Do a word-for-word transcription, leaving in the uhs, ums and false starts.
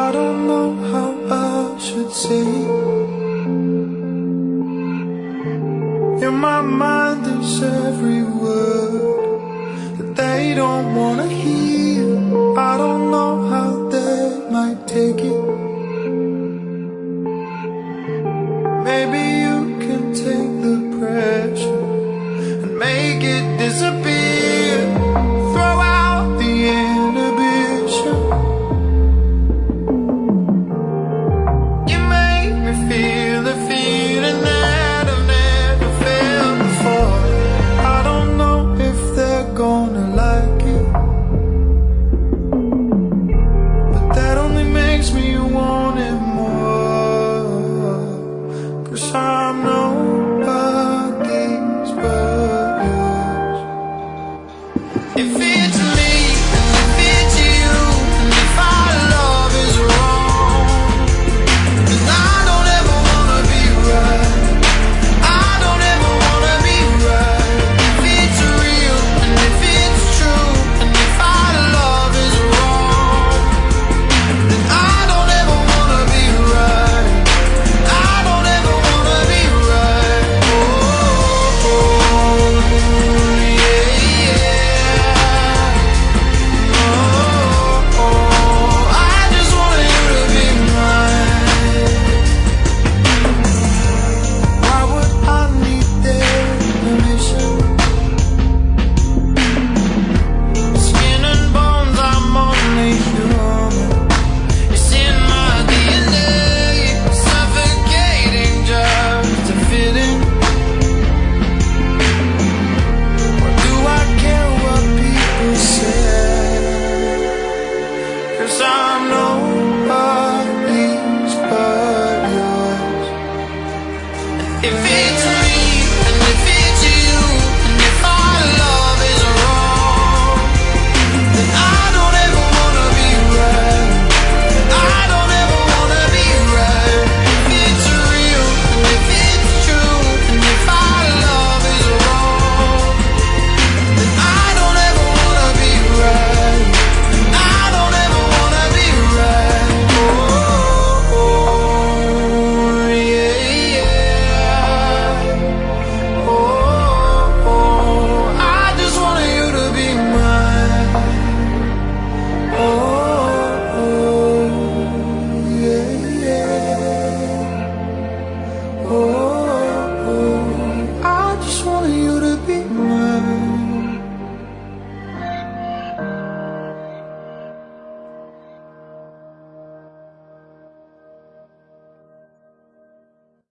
I don't know how I should say it. In my mind there's every word that they don't wanna hear. I don't know how they might take it. Maybe you can take the pressure and make it disappear. Throw out the inhibition. You make me feel the feeling that I've never felt before. I don't know if they're gonna like it, but that only makes me want it more. 'Cause I'm nobody's but yours. If it's me, and if it's you, and if our love is wrong, then I don't ever wanna be right. I don't ever wanna be right. If it's real, and if it's true, and if our love is wrong, then I don't ever wanna be right. I don't ever wanna be right. Oh, oh, yeah, yeah. Oh, oh, I just want you to be mine. Why would I need their permission? Skin and bones, I'm only human. It's in my D N A, suffocating just to fit in. Or do I care what people say? 'Cause I'm nobody's but yours. If it's